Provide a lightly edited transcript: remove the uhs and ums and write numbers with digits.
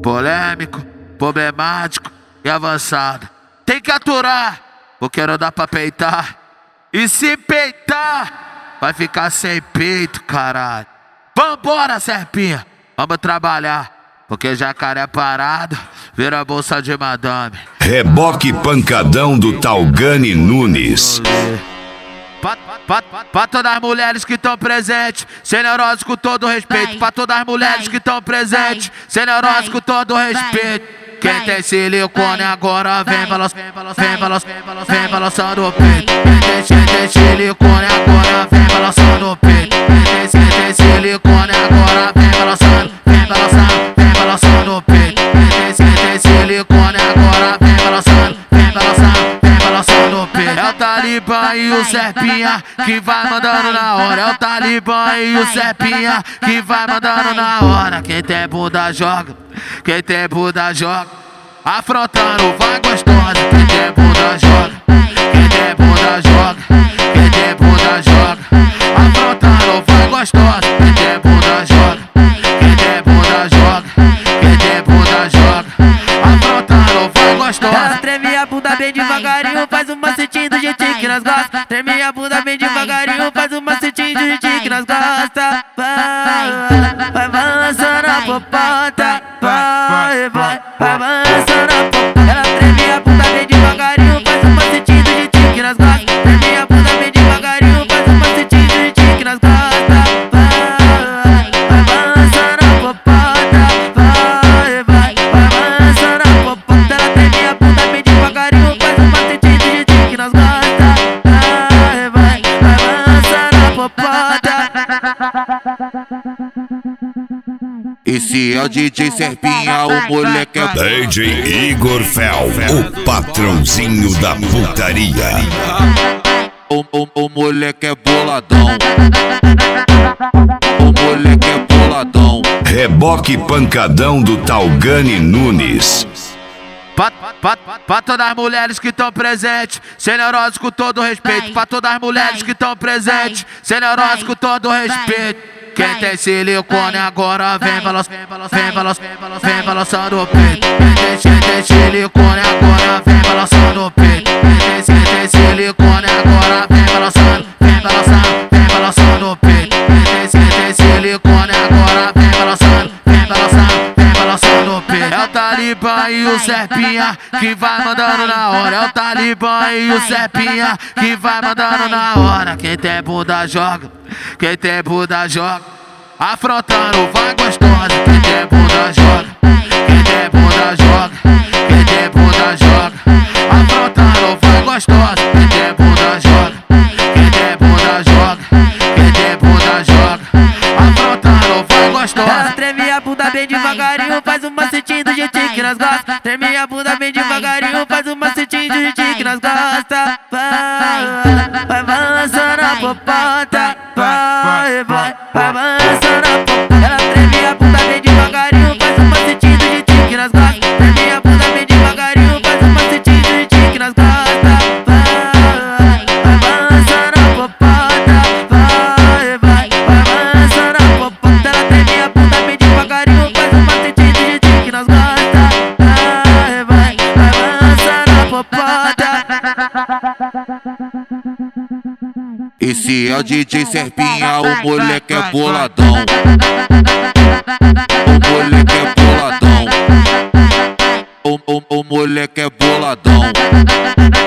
polêmico, problemático e avançado. Tem que aturar, porque não dá pra peitar. E se peitar, vai ficar sem peito, caralho. Vambora, Serpinha, vamos trabalhar, porque jacaré parado vira bolsa de madame. Reboque pancadão do Talgani Nunes. Pra todas as mulheres que estão presentes, sem neurose com todo respeito. Pra todas as mulheres que estão presentes, sem neurose com todo respeito. Quem tem silicone agora vem balançando o peito. Quem tem silicone agora vem balançando o peito. Quem tem silicone agora vem balançando o peito. Quem tem silicone agora vem balançando o peito. É o Talibã e o Serpinha que vai mandando na hora. É o Talibã e o Serpinha que vai mandando na hora. Quem tem bunda joga, quem tem bunda joga. Afrontando vai gostosa. Quem tem bunda joga, quem tem bunda joga, quem tem bunda joga. Afrontando vai gostosa. Quem tem bunda joga, quem tem bunda joga, quem tem bunda joga. Afrontando vai gostosa. Ela treme a bunda bem devagarinho, faz um macetinho do jeitinho que nós gosta. Treme a bunda bem devagarinho, faz um macetinho do jeitinho que nós gosta. Vai balançando a popota, vai balançando a popota. Ela treme a bunda bem devagarinho, faz um macetinho do jeitinho que nós gosta. Treme a bunda bem devagarinho, faz um macetinho do jeitinho que nós gosta. Vai balançando a popota, vai balançando a popota. Ela treme a bunda bem devagarinho, faz um macetinho do jeitinho que nós gosta. Vai balançando a popota. Esse é o DJ Serpinha, o moleque é DJ Igor Fel, o patrãozinho da putaria. O moleque é boladão. O moleque é boladão. Reboque pancadão do Talgani Nunes. Pra todas as mulheres que estão presentes, sem neurose com todo respeito. Pra todas as mulheres que estão presentes, sem neurose com todo respeito. Quem tem silicone agora vem balançando o peito. Quem tem silicone agora vem balançando o peito. Quem tem silicone agora vem balançando o peito. Quem tem silicone agora vem balançando o peito. É o Talibã e o Serpinha que vai mandando na hora. É o Talibã e o Serpinha que vai mandando na hora. Quem tem bunda joga, quem tem bunda joga. Afrontando vai gostosa. Quem tem bunda joga, quem tem bunda joga, quem tem bunda joga. Afrontando vai gostosa. Quem tem bunda joga, quem tem bunda joga, quem tem bunda joga. Afrontando vai gostosa. Ela treme a bunda bem devagarinho, faz um macetinho do jeitinho que nós gosta. Treme a bunda bem devagarinho, faz um macetinho do jeitinho que nós gosta. Vai balançando a popota, vai balançando a popota. Ela treme a bunda bem devagarinho, faz um macetinho do jeitinho que nós gosta. Treme a bunda bem devagarinho, faz um macetinho do jeitinho que nós gosta. Vai balançando a popota, vai balançando a popota. Ela treme a bunda bem devagarinho, faz um macetinho do jeitinho que nós gosta. Vai balançando a popota. Esse é o DJ Serpinha, o moleque é boladão. O moleque é boladão. O moleque é boladão.